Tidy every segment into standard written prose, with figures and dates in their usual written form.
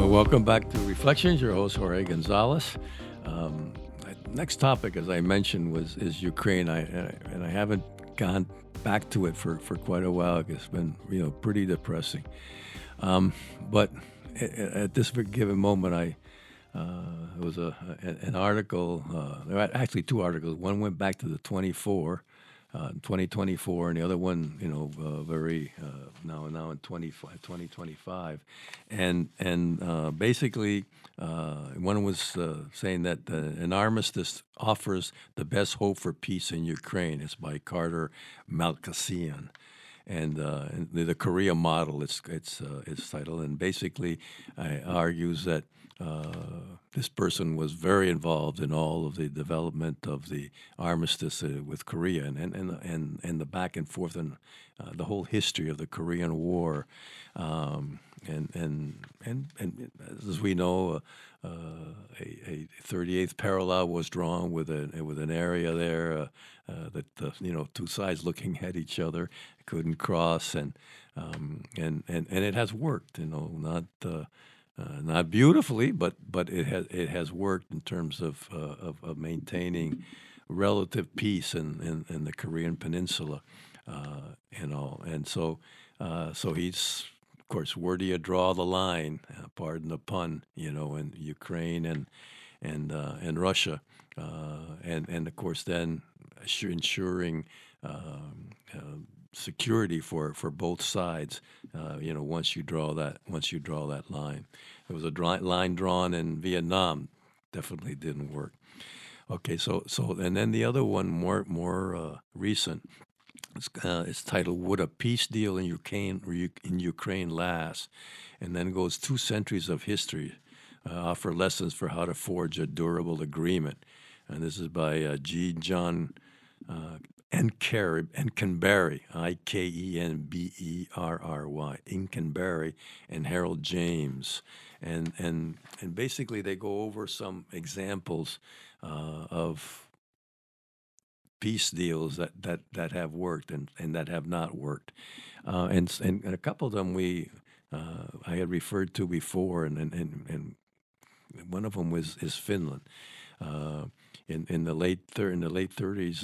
Welcome back to Reflections. Your host Jorge Gonzalez. Um, Next topic, as I mentioned, is Ukraine. I haven't gone back to it for quite a while. It's been pretty depressing. But at this given moment, there was an article. There were actually two articles. One went back to the 2024, and the other one, very now in 2025, and basically, one was saying that an armistice offers the best hope for peace in Ukraine. It's by Carter Malkasian. And the Korea model, it's titled, and basically argues that this person was very involved in all of the development of the armistice with Korea and the back and forth and the whole history of the Korean War, and as we know, a 38th parallel was drawn with an area there that two sides looking at each other couldn't cross, and it has worked. Not beautifully, but it has worked in terms of maintaining relative peace in the Korean Peninsula, and so he's, of course, where do you draw the line? Pardon the pun, in Ukraine and Russia, and of course then ensuring security for both sides. Once you draw that line, there was a line drawn in Vietnam, definitely didn't work. Okay, so and then the other one, more recent. It's titled "Would a Peace Deal in Ukraine Last?" And then goes 2 centuries of history offer lessons for how to forge a durable agreement. And this is by G. John Enkenberry, Ikenberry, Enkenberry, and Harold James, and basically they go over some examples of peace deals that have worked and that have not worked, and a couple of them I had referred to before, and one of them is Finland. In the late 30s,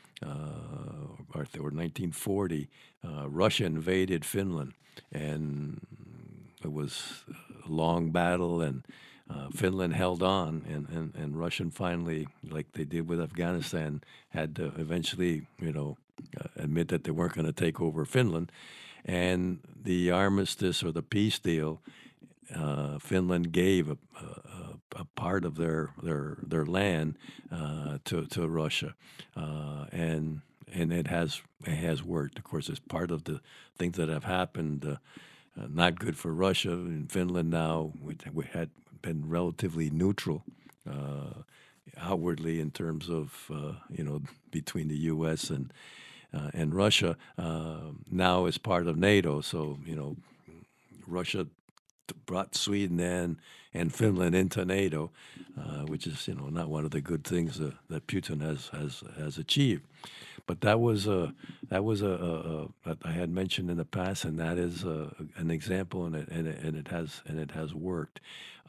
or 1940, Russia invaded Finland, and it was a long battle, and Finland held on, and Russian finally, like they did with Afghanistan, had to eventually, admit that they weren't going to take over Finland, and the armistice or the peace deal, Finland gave a part of their land to Russia, and it has worked. Of course, it's part of the things that have happened. Not good for Russia. In Finland now, we had been relatively neutral outwardly in terms of between the U.S. and Russia. Now is part of NATO, so Russia brought Sweden and Finland into NATO, which is not one of the good things that Putin has achieved. But that was that I had mentioned in the past, and that is an example, and it has worked.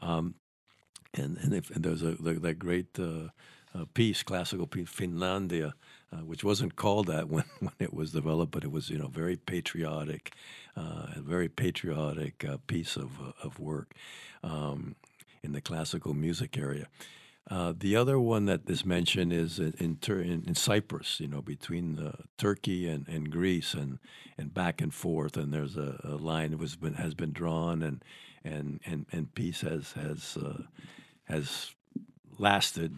And there's that great piece, classical piece, Finlandia, which wasn't called that when it was developed, but it was very patriotic, a very patriotic piece of work in the classical music area. The other one that is mentioned is in Cyprus, between Turkey and Greece, and back and forth. And there's a line that has been drawn, and peace has lasted.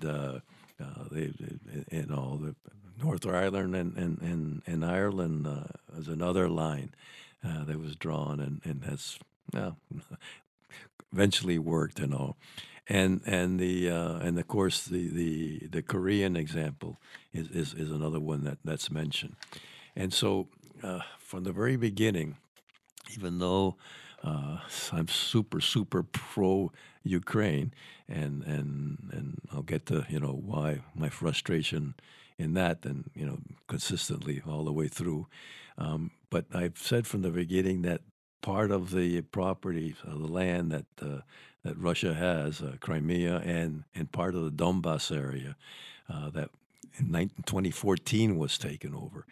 The Northern Ireland and Ireland is another line that was drawn and has eventually worked and all. And of course the Korean example is another one that's mentioned. And so from the very beginning, even though I'm super pro Ukraine, and I'll get to why my frustration in that, and consistently all the way through. But I've said from the beginning that part of the property, the land that Russia has, Crimea, and part of the Donbass area that in 2014 was taken over.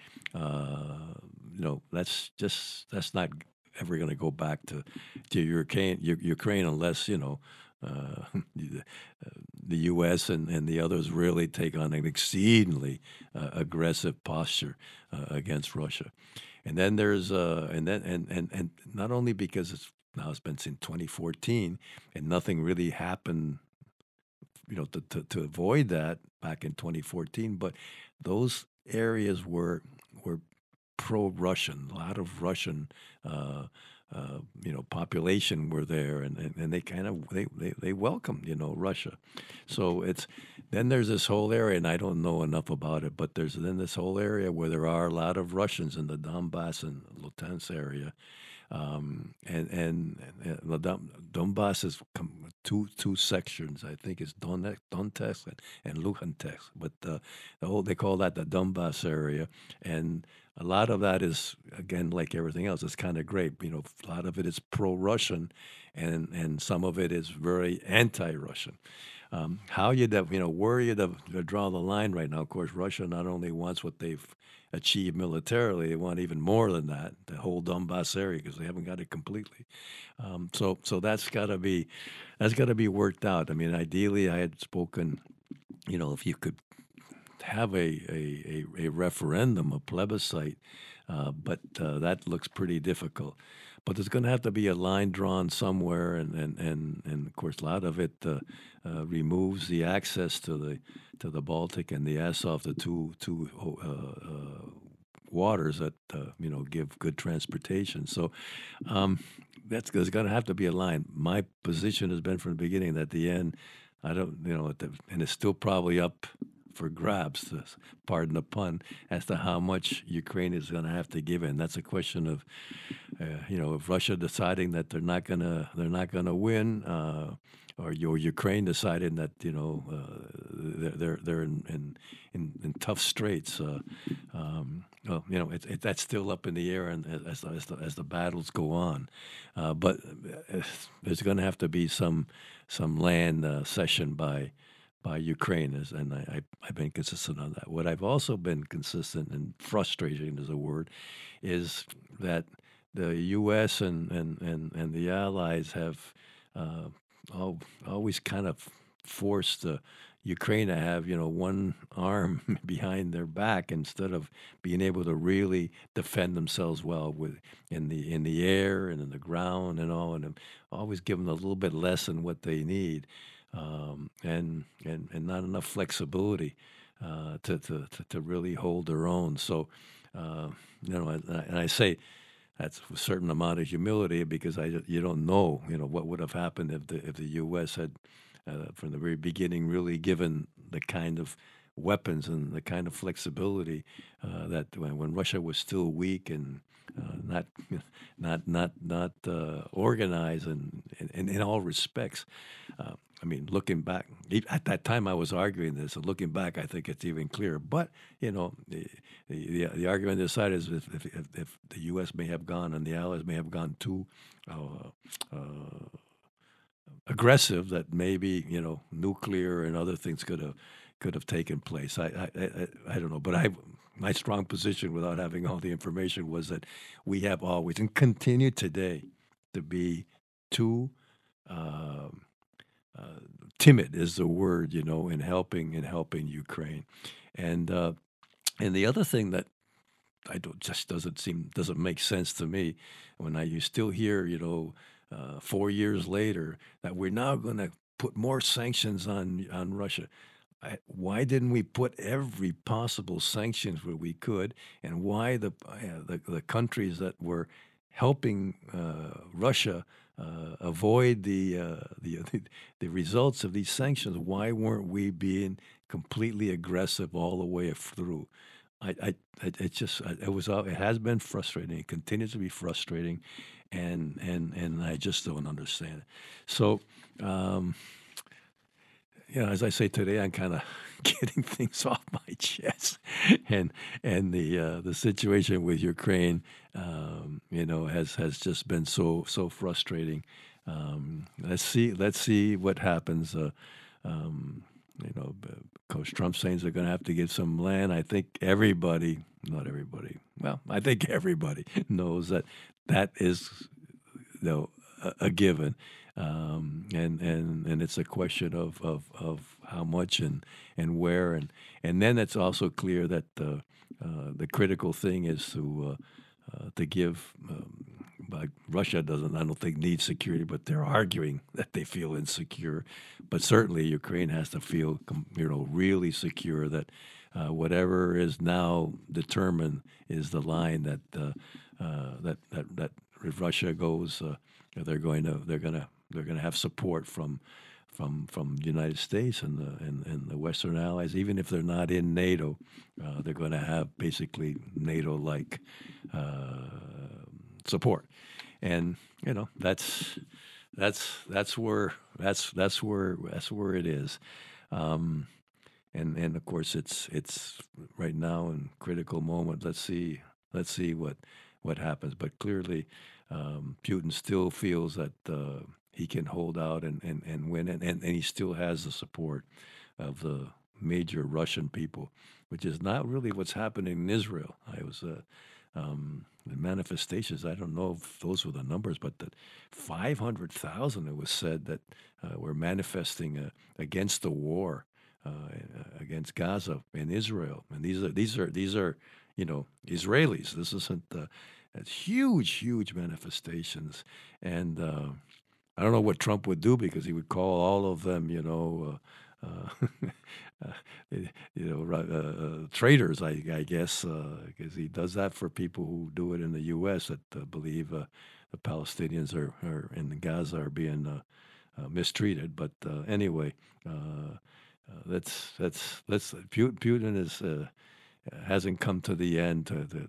That's not ever going to go back to Ukraine unless the, the U.S. and the others really take on an exceedingly aggressive posture against Russia. And then there's and not only because it's been since 2014 and nothing really happened, to avoid that back in 2014, but those areas were pro-Russian. A lot of Russian, population were there, and they kind of they welcomed Russia. So there's this whole area, and I don't know enough about it, but there's then this whole area where there are a lot of Russians in the Donbass and Luhansk area. The Donbass is two sections. I think it's Donetsk and Luhansk, but they call that the Donbass area, and a lot of that is, again, like everything else, it's kind of great. A lot of it is pro-Russian, and some of it is very anti-Russian. How where you to draw the line right now? Of course, Russia not only wants what they've achieved militarily, they want even more than that, the whole Donbass area, because they haven't got it completely. So that's got to be worked out. I mean, ideally, I had spoken, if you could have a referendum, a plebiscite, but that looks pretty difficult. But there's going to have to be a line drawn somewhere, and of course, a lot of it removes the access to the Baltic and the Azov, the two waters that give good transportation. So there's going to have to be a line. My position has been from the beginning that at the end, I don't, and it's still probably up for grabs, pardon the pun, as to how much Ukraine is going to have to give in. That's a question of, if Russia deciding that they're not gonna win, or Ukraine deciding that they're in tough straits. That's still up in the air, and as the battles go on, but there's going to have to be some land cession by Ukraine, and I've been consistent on that. What I've also been consistent, and frustrating is a word, is that the U.S. and the allies have always kind of forced Ukraine to have one arm behind their back instead of being able to really defend themselves well in the air and in the ground and all, and always give them a little bit less than what they need. And not enough flexibility to really hold their own. So, and I say that's a certain amount of humility, because you don't know, what would have happened if the U.S. had from the very beginning really given the kind of weapons and the kind of flexibility that when Russia was still weak and not organized and in all respects. I mean, looking back, at that time I was arguing this, and looking back, I think it's even clearer. But the argument on this side is if the U.S. may have gone and the Allies may have gone too aggressive, that maybe nuclear and other things could have taken place. I don't know, but my strong position, without having all the information, was that we have always and continue today to be too timid, is the word, in helping Ukraine, and the other thing that doesn't make sense to me when you still hear 4 years later that we're now going to put more sanctions on Russia. Why didn't we put every possible sanctions where we could, and why the countries that were helping Russia avoid the results of these sanctions? Why weren't we being completely aggressive all the way through? It has been frustrating. It continues to be frustrating, and I just don't understand it. So. as I say today, I'm kind of getting things off my chest, and the situation with Ukraine, has just been so frustrating. Let's see what happens. Um, Coach Trump saying they're going to have to give some land. I think everybody, not everybody, well, I think everybody knows that is, a given, and it's a question of how much and where, and then it's also clear that the critical thing is to give. Like Russia doesn't, I don't think, need security, but they're arguing that they feel insecure. But certainly, Ukraine has to feel, really secure that whatever is now determined is the line that if Russia goes, they're going to have support from the United States and the Western allies, even if they're not in NATO, they're going to have basically NATO-like support, and that's where it is, and of course it's right now in critical moment. Let's see what happens, but clearly Putin still feels that he can hold out and win, and he still has the support of the major Russian people, which is not really what's happening in Israel. The manifestations, I don't know if those were the numbers, but that 500,000, it was said, that were manifesting against the war, against Gaza and Israel. And these are Israelis. This isn't it's huge manifestations. And I don't know what Trump would do, because he would call all of them, traitors, I guess, because he does that for people who do it in the U.S. that believe the Palestinians are in Gaza are being mistreated. But anyway, Putin hasn't come to the end,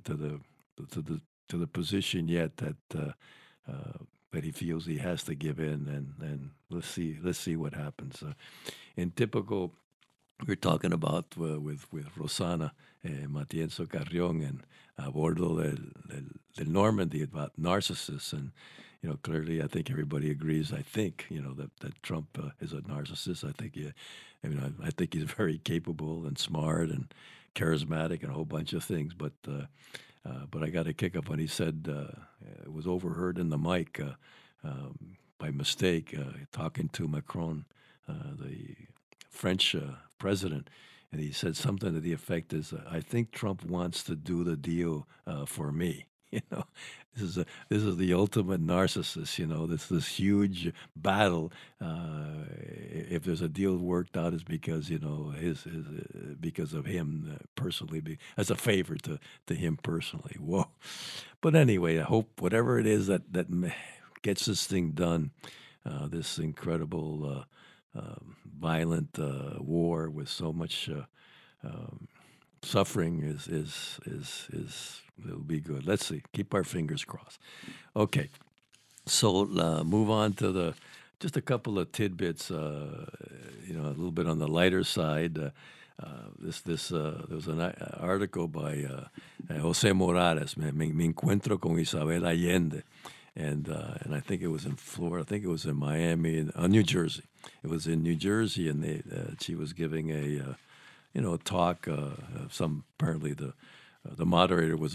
to the position yet that he feels he has to give in, and let's see what happens. In typical, we're talking about with Rosana Matienzo Carrion and a bordo del Normandy about narcissists, and clearly I think everybody agrees. I think that Trump is a narcissist. I think he's very capable and smart and charismatic and a whole bunch of things, but I got a kick up when he said it was overheard in the mic by mistake, talking to Macron, the French president, and he said something to the effect is, "I think Trump wants to do the deal for me." You know, this is the ultimate narcissist. This huge battle. If there's a deal worked out, is because his because of him personally, as a favor to him personally. Whoa! But anyway, I hope whatever it is that gets this thing done, this incredible violent war with so much suffering is it'll be good. Let's see. Keep our fingers crossed. Okay, so move on to just a couple of tidbits. A little bit on the lighter side. There was an article by Jose Morales. Me encuentro con Isabel Allende. And I think it was in Florida. I think it was in Miami, New Jersey. It was in New Jersey, and she was giving a talk. Apparently the moderator was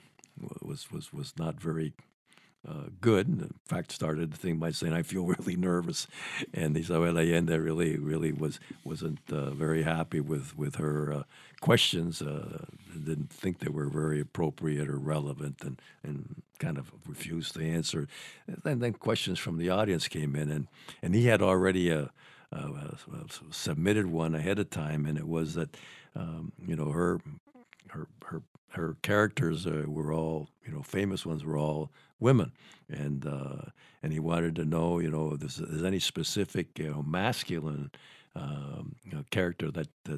not very good. And in fact, started the thing by saying, "I feel really nervous," and Isabel Allende really wasn't very happy with her questions. Didn't think they were very appropriate or relevant, and kind of refused to answer. And then questions from the audience came in, and he had already submitted one ahead of time, and it was that her characters were all famous ones were all women, and he wanted to know if there's any specific masculine character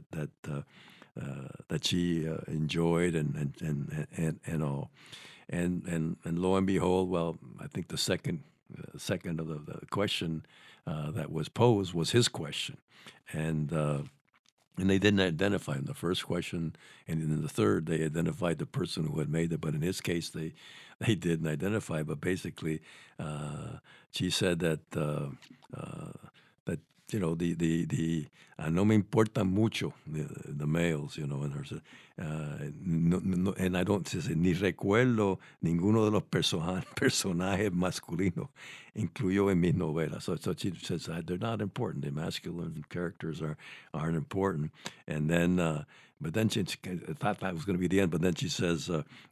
that she enjoyed and all, and lo and behold, well, I think the second second of the question that was posed was his question, and they didn't identify him. The first question, and in the third, they identified the person who had made it. But in his case, they didn't identify. But basically, she said that that no me importa mucho the males, and her said, and I don't say ni recuerdo ninguno de los personajes masculinos incluyo en mis novelas. So she says they're not important. The masculine characters aren't important. And then, but then she thought that was going to be the end. But then she says.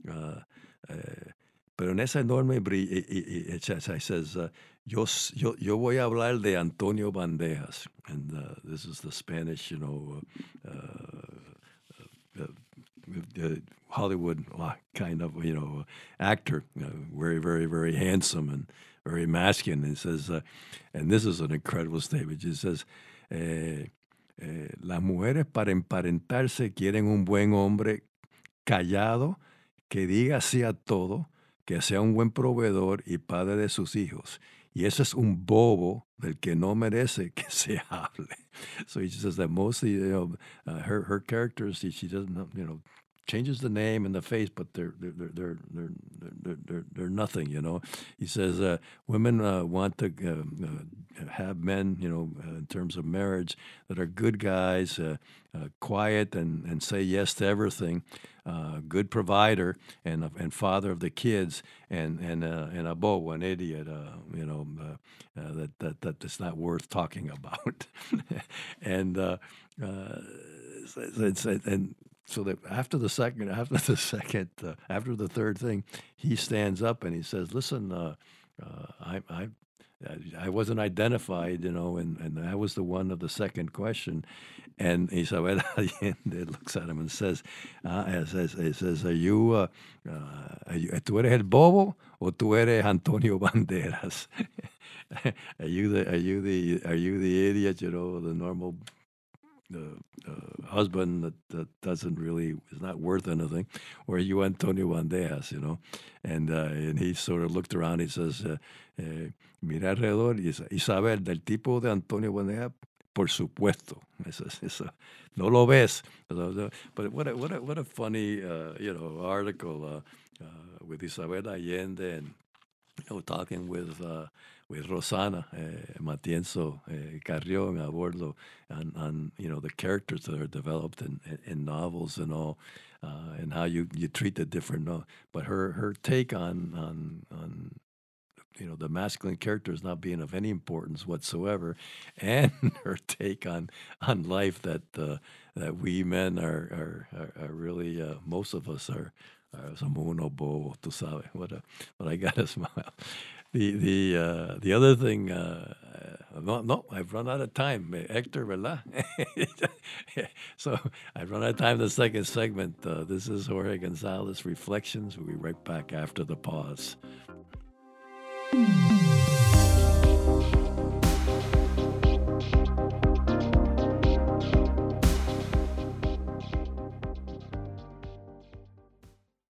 Pero en esa enorme says, yo voy a hablar de Antonio Banderas, and this is the Spanish, Hollywood kind of, actor, very, very, very handsome and very masculine. And says, and this is an incredible statement. He says, las mujeres para emparentarse quieren un buen hombre callado, que diga sí a todo, que sea un buen proveedor y padre de sus hijos. Y ese es un bobo del que no merece que se hable. So he says that mostly, her characters, she doesn't, changes the name and the face, but they're nothing. He says women want to have men, in terms of marriage, that are good guys, quiet and say yes to everything, good provider and father of the kids, and a bobo, an idiot, that's not worth talking about, and so that after the third thing, he stands up and he says, "Listen, I wasn't identified, and I was the one of the second question." And Isabel Allende looks at him and says, ¿tú eres el bobo o tú eres Antonio Banderas? Are you the idiot, the normal husband that doesn't really, is not worth anything, or are you Antonio Banderas, and he sort of looked around. He says, mira alrededor, y dice, Isabel, del tipo de Antonio Banderas, por supuesto. Eso, no lo ves. But what a funny article with Isabel Allende and talking with Rosana Matienzo Carrión Abordo on the characters that are developed in novels and all, and how you treat the different. But her take on the masculine characters not being of any importance whatsoever, and her take on life that we men are really, most of us are somos unos bobos, tú sabes. But I gotta smile. The other thing, no, I've run out of time, Hector, ¿verdad? So I've run out of time. The second segment. This is Jorge Gonzalez Reflections. We'll be right back after the pause.